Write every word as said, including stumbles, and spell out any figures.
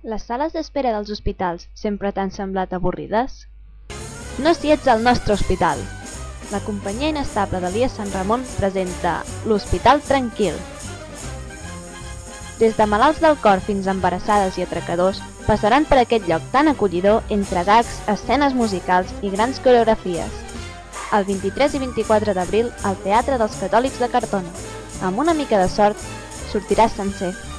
Les sales d'espera dels hospitals sempre t'han semblat avorrides? No si ets al nostre hospital! La companyia inestable d'Elies Sant Ramon presenta l'Hospital Tranquil. Des de malalts del cor fins a embarassades i atracadors passaran per aquest lloc tan acollidor entre gags, escenes musicals i grans coreografies. El vint-i-tres i vint-i-quatre d'abril al Teatre dels Catòlics de Cartona. Amb una mica de sort, sortiràs sencer.